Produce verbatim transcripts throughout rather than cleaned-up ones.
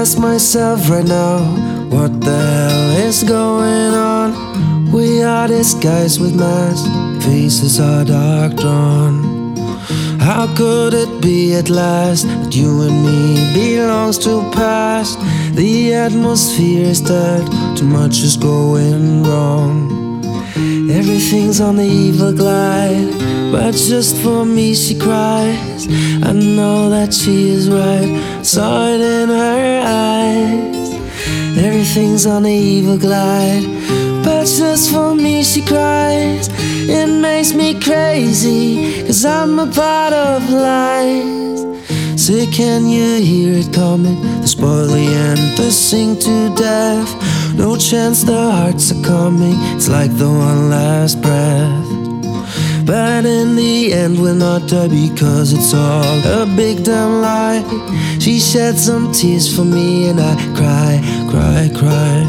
ask myself right now, what the hell is going on? We are disguised with masks, faces are dark drawn. How could it be at last that you and me belongs to past? The atmosphere is dead, too much is going wrong. Everything's on the evil glide, but just for me she cries. I know that she is right, saw it in her eyes. Everything's on the evil glide, but just for me she cries. It makes me crazy, cause I'm a part of lies. Say, can you hear it coming? The spoiler and the sing to death. No chance the hearts are coming, it's like the one last breath. But in the end we'll not die, because it's all a big damn lie. She shed some tears for me and I cry, cry, cry.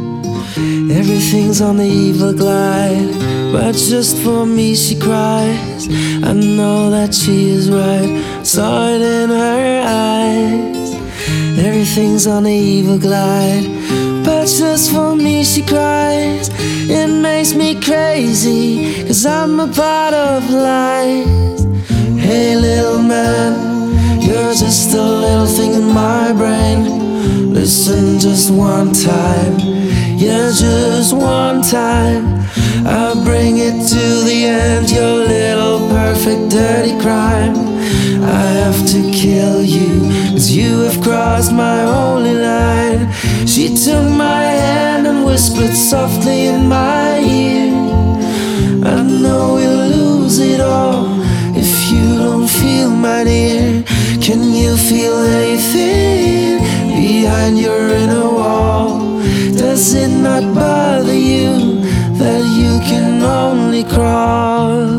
Everything's on the evil glide, but just for me she cries. I know that she is right, saw it in her eyes. Everything's on the evil glide, but just for me she cries. It makes me crazy, cause I'm a part of lies. Hey little man, you're just a little thing in my brain. Listen just one time, yeah, just one time. I'll bring it to the end, your little perfect dirty crime. I have to kill you, cause you have crossed my holy line. She took my hand and whispered softly in my ear, I know we'll lose it all if you don't feel my dear. Can you feel anything behind your inner wall? Does it not bother you that you can only crawl?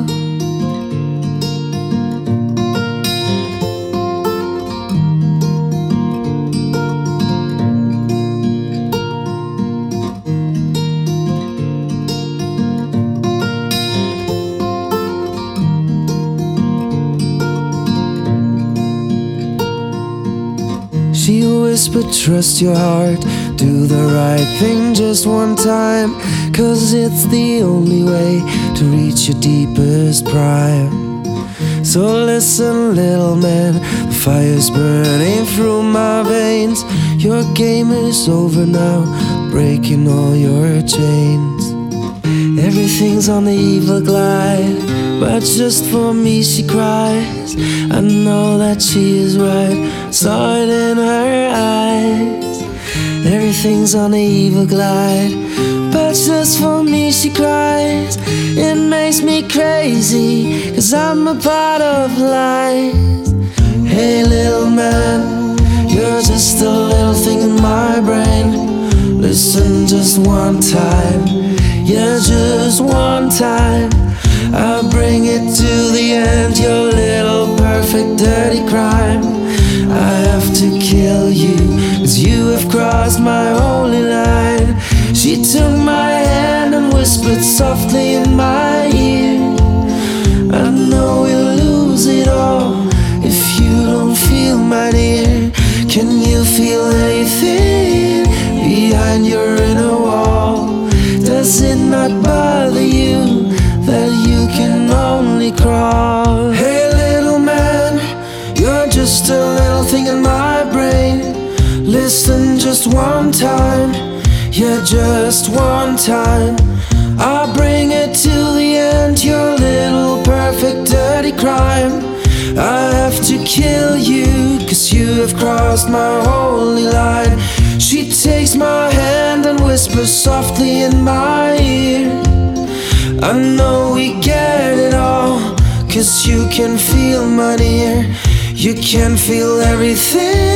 She whispered, trust your heart, do the right thing just one time, cause it's the only way to reach your deepest prime. So listen little man, the fire's burning through my veins. Your game is over now, breaking all your chains. Everything's on the evil glide, but just for me she cries. I know that she is right, saw it in her eyes. Everything's on the evil glide, but just for me she cries. It makes me crazy, cause I'm a part of lies. Hey little man, you're just a little thing in my brain. Listen just one time, yeah, just one time. I'll bring it to the end, your little perfect dirty crime. I have to kill you, cause you have crossed my holy line. She took my hand and whispered softly in my ear, I know we'll lose it all if you don't feel my dear. Can you feel anything behind your inner wall? Does it not bother you that you can only crawl? Hey little man, you're just a little thing in my brain. Listen just one time, yeah, just one time. I'll bring it to the end, your little perfect dirty crime. I have to kill you, cause you have crossed my holy line. She takes my hand and whispers softly in my ear, I know we get it all, cause you can feel my dear. You can feel everything